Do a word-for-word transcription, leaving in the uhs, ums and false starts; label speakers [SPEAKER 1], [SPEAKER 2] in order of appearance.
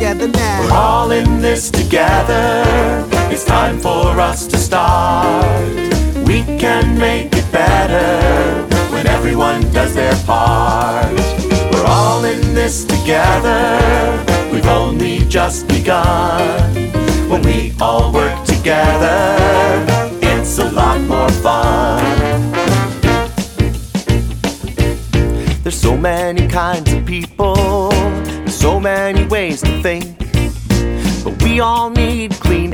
[SPEAKER 1] together now.
[SPEAKER 2] We're all in this together. It's time for us to start. We can make it better when everyone does their part. We're all in this together. We've only just begun. When we all work together, it's a lot more fun. There's so many kinds of people, so many ways to think, but we all need clean